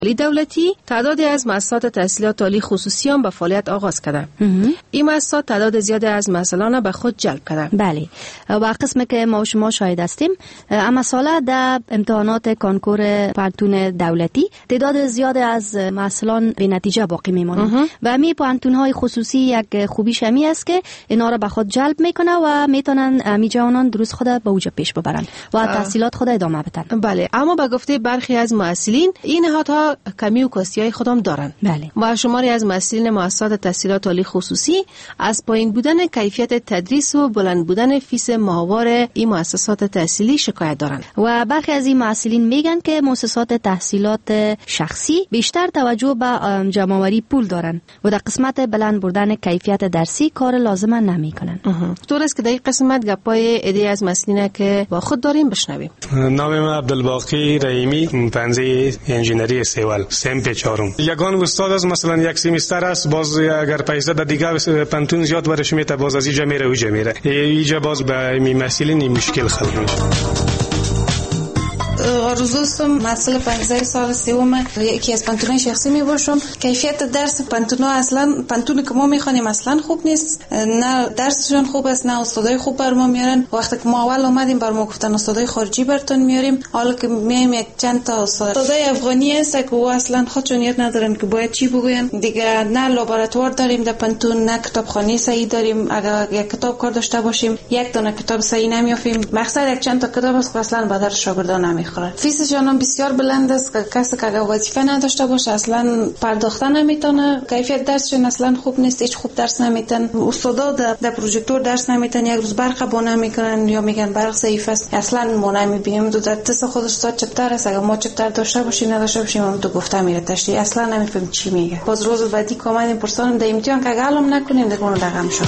دولتی تعدادی از مؤسسات تحصیلات عالی خصوصی هم به فعالیت آغاز کرده. این مؤسسات تعداد زیادی از مسئولان به خود جلب کرده. بله. و قسمی که ما و شما شاهد هستیم، اما ساله در امتحانات کانکور پانتون دولتی تعداد زیادی از مسئولان به نتیجه باقی میمونند و می پانتون‌های خصوصی یک خوبیش همی است که اینا را به خود جلب میکنه و میتونن امی جوانان درست خود به اوج پیش ببرن و تحصیلات خود ادامه بدن. بله، اما به گفته برخی از مسئولین این نهادها کمی و کاستی‌های خودم دارن. بله. و شماری از مسئولین مؤسسات تحصیلات عالی خصوصی از پایین بودن کیفیت تدریس و بلند بودن فیس ماهوار این مؤسسات تحصیلی شکایت دارن. و برخی از این مسئولین میگن که مؤسسات تحصیلات شخصی بیشتر توجه به جمع‌آوری پول دارن و در قسمت بلند بردن کیفیت درسی کار لازم نمیکنن. طور است که در این قسمت گپای ایده از مسئولین که با خود داریم بشنویم. نام من عبدالباقی رحیمی، پنجه انجینری سیوال سمپ چهارم. یگان استاد از مثلا یک سمستر است، باز اگر پیسه در دیگه پانتون زیاد ورش میته، باز از اینجا میره اوجا میره، اینجا باز به مسئولین مشکل خلق میشه. آرزوستم مسئله 15 سال سوم یکی از پانتونای شخصی می باشم. کیفیت درس پانتونا اصلا پانتونی که ما میخوانیم اصلا خوب نیست، نه درسشون خوب است نه استادای خوب بر ما میارن. وقتی که ما اول اومدیم بر ما گفتن استادای خارجی براتون میاریم، حالا که میایم یک چند تا استادای افغانی هست که او اصلا خودشون یاد ندارن که باید چی بگوین. دیگه نه لابراتوار داریم در پانتون، نه کتابخانه صحیح داریم. اگر یک کتاب کار داشته باشیم یک دونه کتاب صحیح نمیافیم. مقصد یک چند تا کتاب است که اصلا به درس شاگردان نمیخوره. فیسشون هم بسیار بلند است که کسی که وظیفه نداشته باشه اصلا پرداخته نمیتونه. کیفیت درسشون اصلا خوب نیست، هیچ خوب درس نمیتن. استادا در پروژکتور درس نمیتن، یک روز برق بونه میکنن یا میگن برق ضعیف است، اصلا ما نمیبینیم. دو در تست خودش تا چپتر است، اگر ما چپتر داشته باشیم نداشته باشیم هم تو گفته میره تشریح، اصلا نمیفهم چی میگه. باز روز بعدی کامل پرسانم در امتحان که علم نکنیم دیگه اون رقم شد.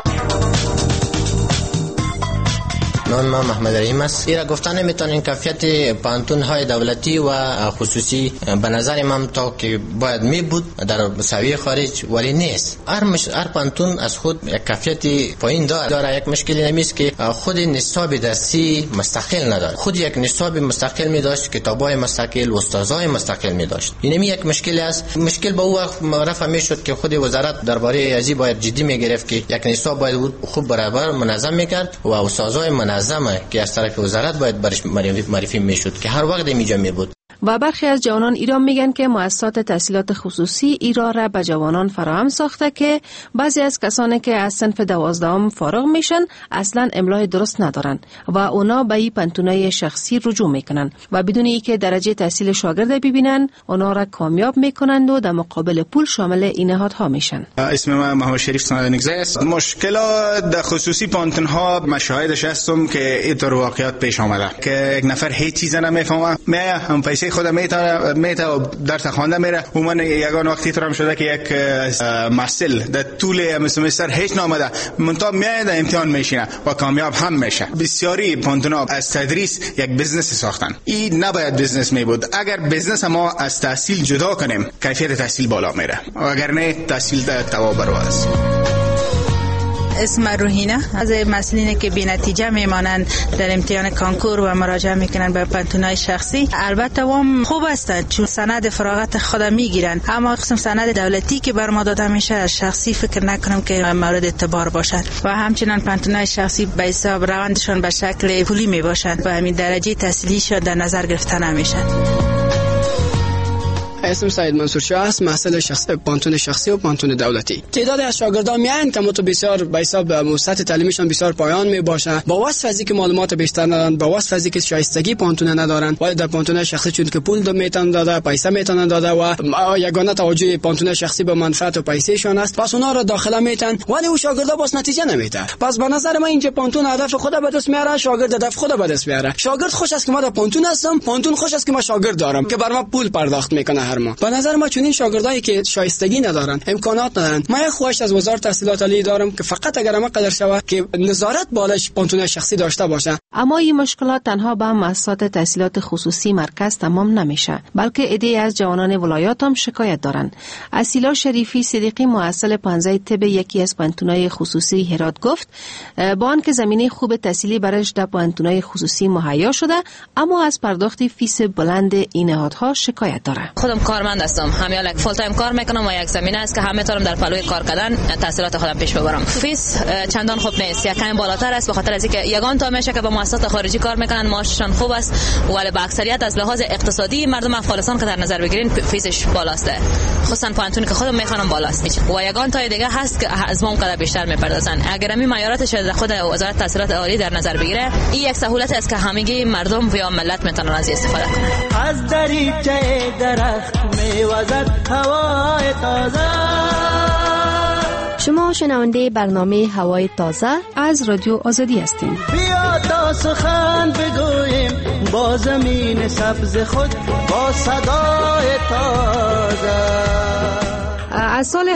نام من محمد رحیم است. ایرا گفتن نمیتونین کیفیت پانتون های دولتی و خصوصی به نظر من تا که باید می بود در مساوی خارج ولی نیست. هر پانتون از خود یک کیفیت پایین داره. یک مشکلی نمیست که خود نصاب درسی مستقل نداره، خود یک نصاب مستقل می داشت، کتابای مستقل، استادای مستقل می داشت. این یک مشکلی است. مشکل به او وقت رفع می شد که خود وزارت درباره ازی باید جدی می گرفت که یک نصاب باید خوب برابر منظم میکرد و استادای منظمه که از طرف وزارت باید برش معرفی میشد که هر وقت اینجا می بود. و برخی از جوانان ایران میگن که مؤسسات تحصیلات خصوصی ایران را به جوانان فراهم ساخته که بعضی از کسانی که از صنف 12 فارغ میشن اصلا املای درست ندارن و اونا به این پانتونای شخصی رجوع میکنن و بدون اینکه درجه تحصیل شاگرد ببینن اونا را کامیاب میکنند و در مقابل پول شامل این نهادها میشن. اسم من محمد شریف سنگزی است. مشکلات در خصوصی پانتون ها مشاهدش هستم که اینطور واقعیت پیش آمده که یک نفر هیچ چیز نمیفهمه، هم پیسه خود میتا درس خوانده میره و من یگان وقتی ترم شده که یک محصل در طول سمستر هیچ نامده منتها میاد امتحان میشینه و کامیاب هم میشه. بسیاری پانتونا از تدریس یک بزنس ساختن. این نباید بزنس می بود. اگر بزنس ما از تحصیل جدا کنیم کیفیت تحصیل بالا میره و اگر نه تحصیل توا برابر است. اسم روحینه از مسئولینی که بی نتیجه میمانند در امتحان کانکور و مراجعه میکنن به پانتونای شخصی. البته هم خوب هستند چون سند فراغت خود میگیرن، اما قسم سند دولتی که بر ما داده میشه شخصی فکر نکنم که مورد اعتبار باشد و همچنان پانتونای شخصی به حساب روندشان به شکل پولی میباشند و همین درجه تحصیلیشان در نظر گرفته نمیشن. اسم سعید منصور شاه است، محصل شخصی پانتون شخصی و پانتون دولتی. تعدادی از شاگردان میان که متو بسیار به حساب مؤسسات تعلیمیشان بسیار پایان میباشند، با وصف از اینکه معلومات بیشتر ندارن، با وصف از اینکه شایستگی پانتون ندارن، ولی در پانتون شخصی چون که پول میتونن داده، پیسه میتونن داده و یگانه توجه پانتون شخصی به منفعت و پیسهشون است، پس اونا را داخله میتن ولی او شاگردا باز نتیجه نمیده. پس به نظر من اینجا پانتون هدف خود به دست میاره، شاگرد هدف خود به دست میاره. شاگرد خوش است که ما در پانتون هستم، پانتون خوش است که ما شاگرد دارم که بر ما پول پرداخت میکنه هر ماه. به نظر من چون این شاگردایی که شایستگی ندارن، امکانات ندارن، من یک خواهش از وزارت تحصیلات عالی دارم که فقط اگر ما قدر شود که نظارت بالش پانتون شخصی داشته باشه. اما این مشکلات تنها به مؤسسات تحصیلات خصوصی مرکز تمام نمیشه، بلکه عده‌ای از جوانان ولایات هم شکایت دارند. اسیلا شریفی صدیقی محصل 15 طب یکی از پانتونای خصوصی هرات گفت با آنکه زمینه خوب تحصیلی برایش در پانتونای خصوصی مهیا شده، اما از پرداخت فیس بلند این نهادها شکایت داره. خودم کارمند هستم، همین یک فول تایم کار میکنم و یک زمینه است که همه میتونم در پلوی کار کردن تحصیلات خودم پیش ببرم. فیس چندان خوب نیست، یک کمی بالاتر است، به خاطر از اینکه یگان تا میشه که با مؤسسات خارجی کار میکنن معاششان خوب است، ولی با اکثریت از لحاظ اقتصادی مردم افغانستان که در نظر بگیرین فیسش بالاست، خصوصا پانتونی که خودم میخوانم بالاست و یگان تا دیگه هست که از ما اونقدر بیشتر میپردازن. اگر همین معیاراتش از خود وزارت تحصیلات عالی در نظر بگیره، این یک سهولت است که همگی مردم و یا ملت میتونن از استفاده کنن. از دریچه درخت میوزد هوای تازه. شما شنونده برنامه هوای تازه از رادیو آزادی هستین. بیا تا سخن بگوییم با زمین سبز خود، با صدای تازه. از سال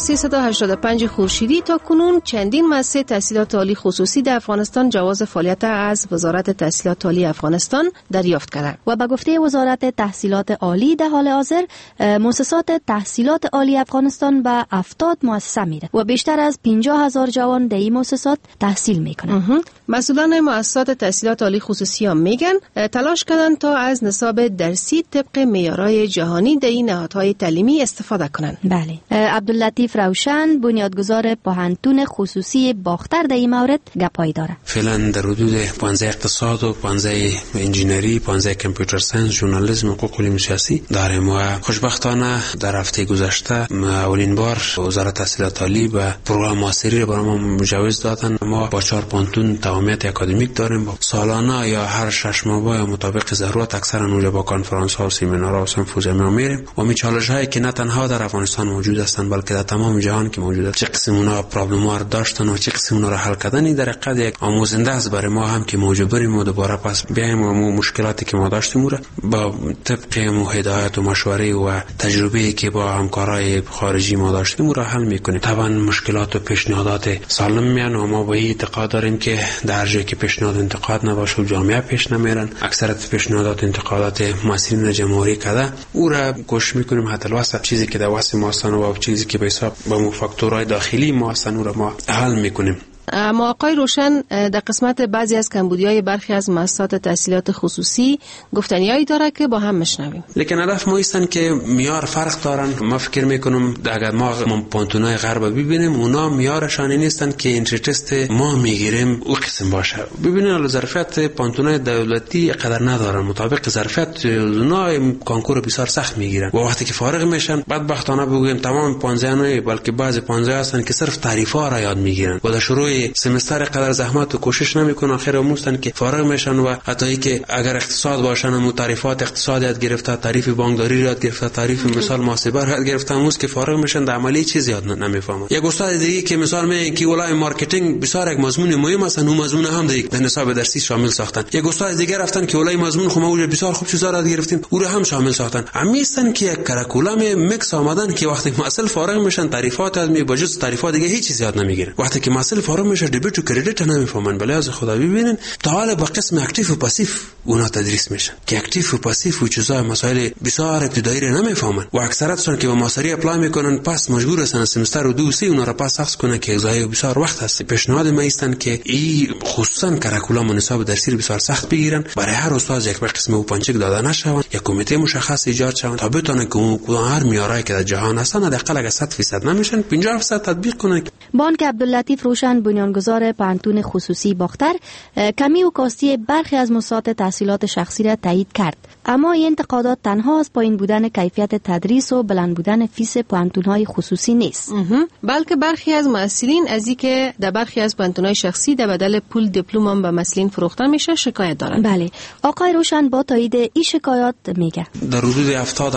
1385 خورشیدی تا کنون چندین مؤسسه تحصیلات عالی خصوصی در افغانستان جواز فعالیت از وزارت تحصیلات عالی افغانستان دریافت کردند و به گفته وزارت تحصیلات عالی در حال حاضر مؤسسات تحصیلات عالی افغانستان به 70 مؤسسه میره و بیشتر از 50,000 جوان در این مؤسسات تحصیل میکنن. مسئولان مؤسسات تحصیلات عالی خصوصی هم میگن تلاش کردن تا از نصاب درسی طبق معیارهای جهانی در این نهادهای تعلیمی استفاده کنن. بله. عبداللطیف روشن بنیادگذار پوهنتون خصوصی باختر در این مورد گپایی داره. فعلا در حدود 15 اقتصاد و 15 انجینری، 15 کامپیوتر ساینس، ژورنالیسم و حقوق علوم سیاسی داریم و خوشبختانه در هفته گذشته اولین بار وزارت تحصیلات عالی و پروگرام ماستری را برای ما مجوز دادن. ما با 4 پانتون تمامیت اکادمیک داریم، با سالانه یا هر 6 ماه مطابق ضرورت اکثرا اونجا با کنفرانس ها و سمینارها و سمپوزیوم میریم و می چالش هایی که نه تنها در افغانستان موجود هستند بلکه در تمام جهان که موجود است، چه قسم اونا پرابلم ها داشتن و چه قسم اونا را حل کردن، در حقیقت یک آموزنده است برای ما هم که موجود بریم و دوباره پس بیایم و مشکلاتی که ما داشتیم رو با طبق هدایت و مشوره و تجربه‌ای که با همکارای خارجی ما داشتیم رو حل میکنیم. طبعا مشکلات و پیشنهادات سالم میان و ما با این اعتقاد داریم که در جایی که پیشنهاد انتقاد نباشه و جامعه پیش نمیرن، اکثریت پیشنهادات انتقادات مسئولین جمهوری کده او را گوش میکنیم حتی الواسط چیزی که در واسه ما هستن و چیزی که به حساب با فاکتورهای داخلی ما هستن او را ما حل میکنیم. اما آقای روشن در قسمت بعضی از کمبودی‌های برخی از مؤسسات تحصیلات خصوصی گفتنیایی داره که با هم میشنویم. لیکن هدف ما ایستن که معیار فرق دارن. ما فکر میکنم اگر ما پانتونای غرب ببینیم اونا معیارشان نیستن که انتری تست ما میگیریم او قسم باشه. ببینین ظرفیت پانتونای دولتی قدر ندارن، مطابق ظرفیت اونا کنکور بسیار سخت میگیرن و وقتی که فارغ میشن بدبختانه بگویم تمام 15 نه بلکه بعضی 15 هستن که صرف تعریف‌ها را یاد میگیرن و در شروع سمستر قدر زحمت و کوشش نمیکنن، آخر آموزن که فارغ میشن و حتی که اگر اقتصاد باشن و تعریفات اقتصاد یاد گرفته، تعریف بانکداری یاد گرفته، تعریف مثال محاسبه یاد گرفته، امروز که فارغ میشن در عملی چیزی یاد نمیفهمن. یک استاد دیگه که مثال میگه که ولای مارکتینگ بسیار یک مضمون مهم است، اون مضمون هم در نصاب درسی شامل ساختن. یک استاد دیگه رفتن که ولای مضمون خو ما بسیار خوب چیزا یاد گرفتیم او رو هم شامل ساختن. همیستن که یک کریکولم میکس آمدن که وقتی مسئله فارغ میشن تعریفات از می بجز تعریفات دیگه هیچ چیزی یاد نمیگیرن. وقتی که مسئله فارغ میشه دیبیت و کردیت نمیفهمن. بله از خدا ببینین تا حالا با قسم اکتیو و پاسیو اونا تدریس میشن که اکتیو و پاسیو و چیزا مسائل بسیار ابتدایی رو نمیفهمن و اکثرتشون که با ماستری اپلای میکنن پس مجبور هستن سمستر و 2 3 اونا رو پس اخذ کنن که ضایع بسیار وقت هست. پیشنهاد ما ایستن که این خصوصا کریکولم و نصاب درسی بسیار سخت بگیرن، برای هر استاد یک قسم و پنچک داده نشون، یک کمیته مشخص ایجاد شون تا بتونن که هر معیارایی که در جهان هستن حداقل اگه 100% نمیشن 50% تطبیق کنن. بانک عبداللطیف روشن بنیانگذار پانتون خصوصی باختر کمی و کاستی برخی از مؤسسات تحصیلات شخصی را تایید کرد، اما این انتقادات تنها از پایین بودن کیفیت تدریس و بلند بودن فیس پانتون‌های خصوصی نیست، بلکه برخی از مسئولین از اینکه در برخی از پانتون‌های شخصی در بدل پول دیپلم هم به مسئولین فروخته میشه شکایت دارن. بله، آقای روشن با تایید این شکایات میگه در حدود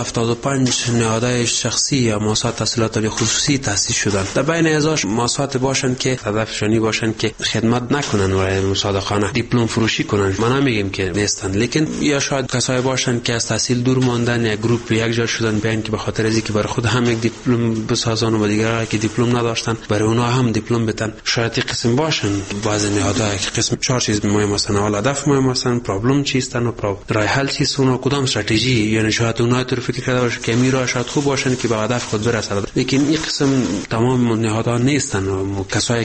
70-75 نهادهای شخصی یا مؤسسات تحصیلات خصوصی تأسیس شدن. در بین ازاش مؤسسات باشن که هدفشانی باشن که خدمت نکنن و مصادقانه دیپلم فروشی کنن. ما نمیگیم که نیستن، لیکن یا شاید کسایی باشن که از تحصیل دور ماندن یا گروپ یک جا شدن بیان که به خاطر از اینکه برای خود هم یک دیپلم بسازن و دیگران که دیپلم نداشتن برای اونها هم دیپلم بدن. شاید این قسم باشن بعضی نهادها که قسم 4 چیز مهم هستن، اول هدف مهم هستن، پرابلم چیستن و راه حل چیست و کدام استراتژی، یعنی شاید اونها تو فکر کرده باشه که میرا شاید خوب باشن که به هدف خود برسن، لیکن این قسم تمام نهادها نیستن. و کسایی که خوب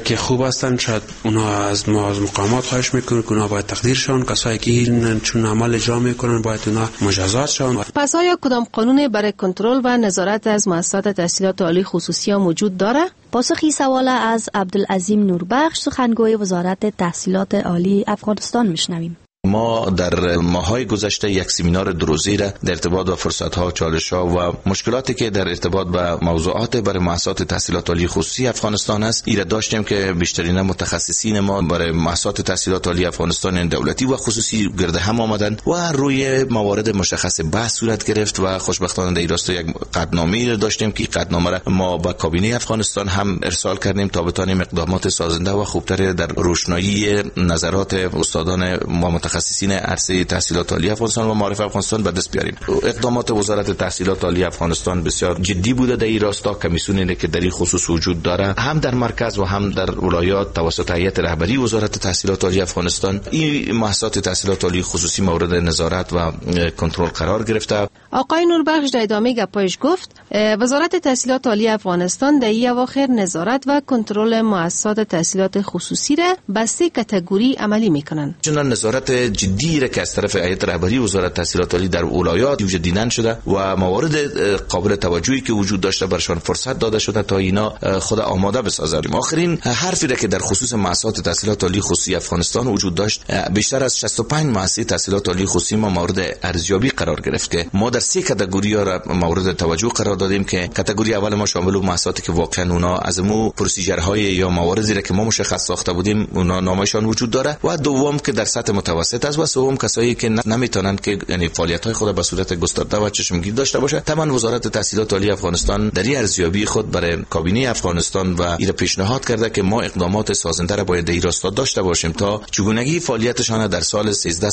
هستند، شاید اونا از مقامات خواهش میکنن که اونا باید تقدیر شون، کسایی که این چون عمل اجرا میکنن باید اونا مجازات شون. پس آیا کدام قانون برای کنترل و نظارت از مؤسسات تحصیلات عالی خصوصی موجود داره؟ پاسخی سوال از عبدالعظیم نوربخش، سخنگوی وزارت تحصیلات عالی افغانستان میشنویم. ما در ماهای گذشته یک سمینار دروزی را در ارتباط با فرصت‌ها، چالش‌ها و مشکلاتی که در ارتباط با موضوعات برای مؤسسات تحصیلات عالی خصوصی افغانستان است ایره داشتیم که بیشترین متخصصین ما برای مؤسسات تحصیلات عالی افغانستان دولتی و خصوصی گرد هم آمدند و روی موارد مشخص بحث صورت گرفت و خوشبختانه در این راستا یک قطعنامه داشتیم که قطعنامه را ما با کابینه افغانستان هم ارسال کردیم تا بتانیم اقدامات سازنده و خوبتر در روشنایی نظرات استادان و متخصصین عرصه تحصیلات عالی افغانستان و معارف افغانستان به دست بیاریم. اقدامات وزارت تحصیلات عالی افغانستان بسیار جدی بوده در این راستا. کمیسیونی که در این خصوص وجود داره هم در مرکز و هم در ولایات توسط هیئت رهبری وزارت تحصیلات عالی افغانستان این مؤسسات تحصیلات عالی خصوصی مورد نظارت و کنترل قرار گرفته. آقای نوربخش در ادامه گپایش گفت وزارت تحصیلات عالی افغانستان در این اواخر نظارت و کنترل مؤسسات تحصیلات خصوصی را به 3 کاتگوری عملی میکنند. چنان نظارت جدی را که از طرف هیئت رهبری وزارت تحصیلات عالی در ولایات دیدن شده و موارد قابل توجهی که وجود داشته برشان فرصت داده شده تا اینا خود آماده بسازند. آخرین حرفی را که در خصوص مؤسسات تحصیلات عالی خصوصی افغانستان وجود داشت، بیشتر از 65 مؤسسه تحصیلات عالی خصوصی ما مورد ارزیابی قرار گرفت که ما در 3 کاتگوری را مورد توجه قرار دادیم که کاتگوری اول ما شامل مؤسساتی که واقعا اونا از مو پروسیجرهای یا مواردی را که ما مشخص ساخته بودیم اونا نامشان وجود داره و دوم که در سطح متوسط است و سوم کسایی که نمیتونن که یعنی فعالیت‌های خود به صورت گسترده و چشمگیر داشته باشه. طبعا وزارت تحصیلات عالی افغانستان در این ارزیابی خود برای کابینه افغانستان و ایره پیشنهاد کرده که ما اقدامات سازنده را باید در این راستا داشته باشیم تا چگونگی فعالیتشان در سال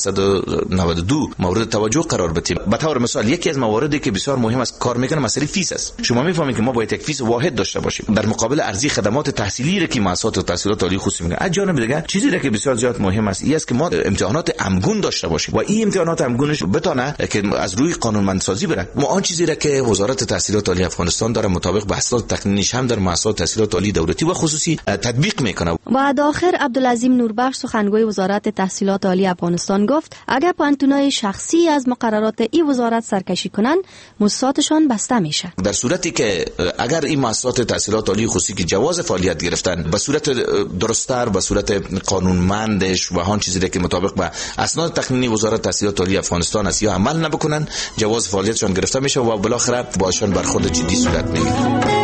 1392 مورد توجه قرار بدیم. به طور مثال یکی از مواردی که بسیار مهم است کار میکنه مسئله فیس است. شما میفهمید که ما باید یک فیس واحد داشته باشیم در مقابل ارزی خدمات تحصیلی را که مؤسسات تحصیلات عالی خصوصی میگن. از جانب دیگه چیزی را که بسیار زیاد مهم است این است که ما امتحانات امگون داشته باشیم و این امتحانات امگونش بتونه که از روی قانونمندسازی بره. ما آن چیزی را که وزارت تحصیلات عالی افغانستان داره مطابق به اسناد تقنینیش هم در مؤسسات تحصیلات عالی دولتی و خصوصی تطبیق میکنه. و آخر عبدالعظیم نوربخش، سخنگوی وزارت تحصیلات عالی افغانستان گفت اگر پانتونای شخصی از مقررات این وزارت سرکشی کنن مؤسساتشان بسته میشه. در صورتی که اگر این مؤسسات تحصیلات عالی خصوصی که جواز فعالیت گرفتن به صورت درست‌تر، به صورت قانونمندش و هان چیزی که مطابق با اسناد تقنینی وزارت تحصیلات عالی افغانستان است یا عمل نبکنن، جواز فعالیتشان گرفته میشه و بالاخره باشون برخورد جدی صورت میگیره.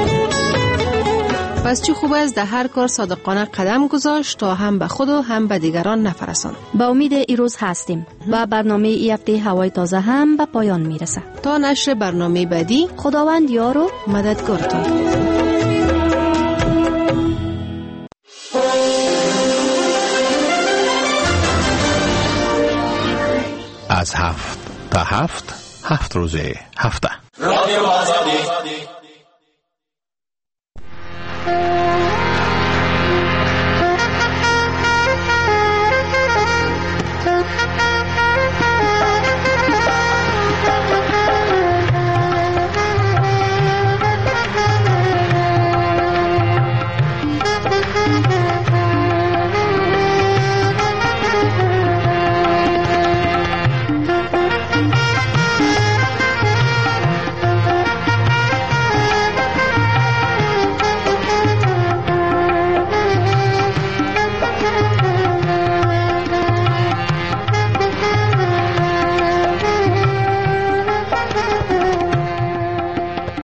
پس چه خوب است در هر کار صادقانه قدم گذاشت تا هم به خود و هم به دیگران نفرسان. با امید ایروز هستیم و برنامه ای هفته هوای تازه هم به پایان میرسه. تا نشر برنامه بعدی خداوند یار و مددگارتان. از 7 تا 7 روزه هفته. رادیو آزادی